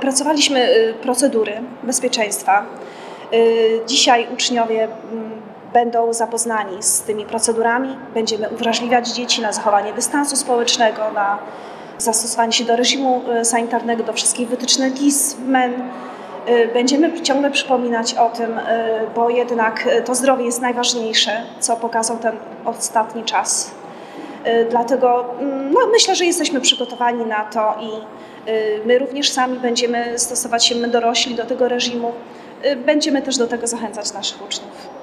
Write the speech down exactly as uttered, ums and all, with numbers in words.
Opracowaliśmy procedury bezpieczeństwa. Dzisiaj uczniowie będą zapoznani z tymi procedurami. Będziemy uwrażliwiać dzieci na zachowanie dystansu społecznego, na zastosowanie się do reżimu sanitarnego, do wszystkich wytycznych G I S, M E N. Będziemy ciągle przypominać o tym, bo jednak to zdrowie jest najważniejsze, co pokazał ten ostatni czas. Dlatego no, myślę, że jesteśmy przygotowani na to i my również sami będziemy stosować się, my dorośli, do tego reżimu. Będziemy też do tego zachęcać naszych uczniów.